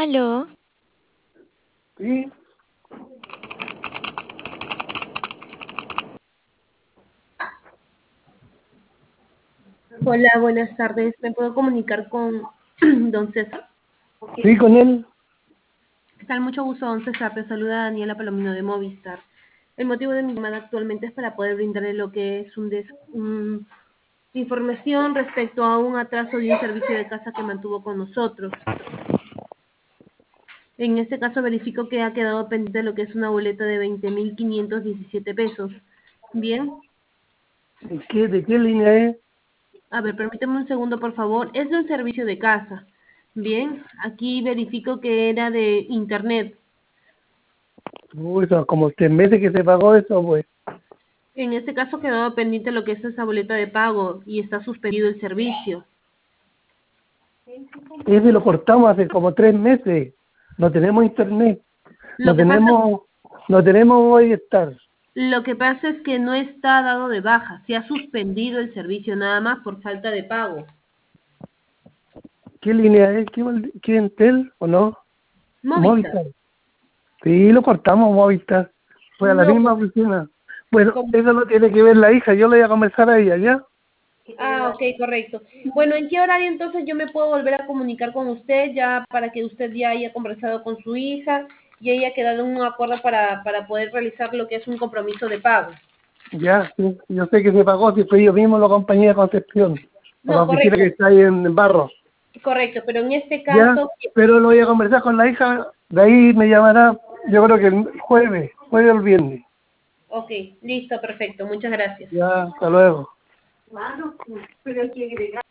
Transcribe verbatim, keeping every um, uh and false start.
Aló, Sí, Hola, buenas tardes. ¿Me puedo comunicar con don César? sí, con él. ¿Qué tal? Mucho gusto, don César. Te saluda Daniela Palomino de Movistar. El motivo de mi llamada actualmente es para poder brindarle lo que es un des- un- información respecto a un atraso de un servicio de casa que mantuvo con nosotros. En este caso verifico que ha quedado pendiente lo que es una boleta de veinte mil quinientos diecisiete pesos. Bien, ¿De qué, de qué línea es? a ver, permíteme un segundo, por favor. Es de un servicio de casa. Bien, aquí verifico que era de internet. Uy, son como tres meses que se pagó eso, pues. En este caso quedaba pendiente lo que es esa boleta de pago y está suspendido el servicio. Ese lo cortamos hace como tres meses. No tenemos internet. Lo No que pasa, tenemos, no tenemos Movistar. lo que pasa es que no está dado de baja, se ha suspendido el servicio nada más por falta de pago. ¿Qué línea es? ¿Qué, mal- qué Entel o no? Movistar. Movistar. Sí, lo cortamos Movistar. Fue a la No, misma pues, oficina. Bueno, ¿cómo? eso lo tiene que ver la hija. Yo le voy a conversar a ella, ¿ya? Ah, ok, correcto. Bueno, ¿en qué horario entonces yo me puedo volver a comunicar con usted ya para que usted ya haya conversado con su hija y haya quedado en un acuerdo para, para poder realizar lo que es un compromiso de pago? Ya, sí. Yo sé que se pagó, si fue yo mismo la compañía de Concepción. A la No, oficina que correcto, está ahí en Barros. correcto, pero en este Ya, caso, pero lo voy a conversar con la hija, de ahí me llamará, yo creo que el jueves, jueves o el viernes. ok, listo, perfecto, muchas gracias. Ya, hasta luego.